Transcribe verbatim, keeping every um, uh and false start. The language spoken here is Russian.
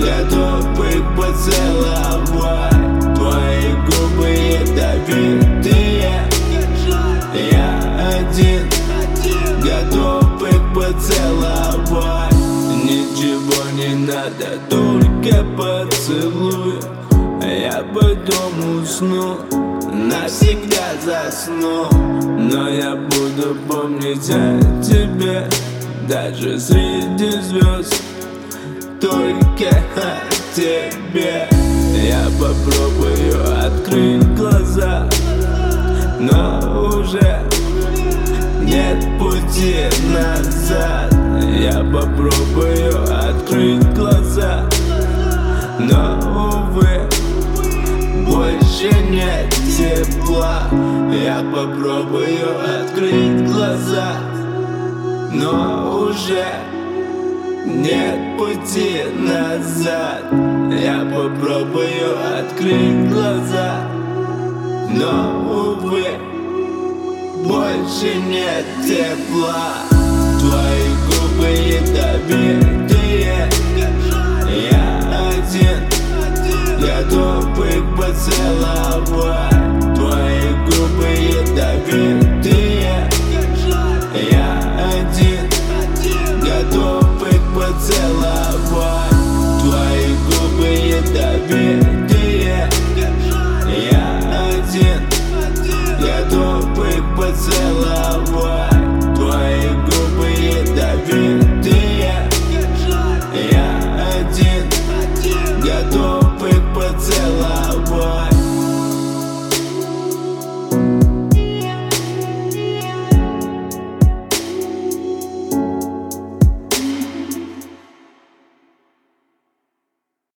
готов их поцеловать. Твои губы ядовитые, я один готов их поцеловать. Ничего не надо, только поцелуй. Я потом усну, навсегда засну. Но я буду помнить о тебе даже среди звезд, только о тебе. Я попробую открыть глаза, но уже нет пути назад. Я попробую открыть глаза, но, увы, больше нет тепла. Я попробую открыть глаза, но уже нет пути назад. Я попробую открыть глаза, но, увы, больше нет тепла. Твои губы ядовитые, я один готов их поцеловать. Твои губы ядовитые, я один готов их поцеловать. Твои губы ядовитые, я один готов их поцеловать.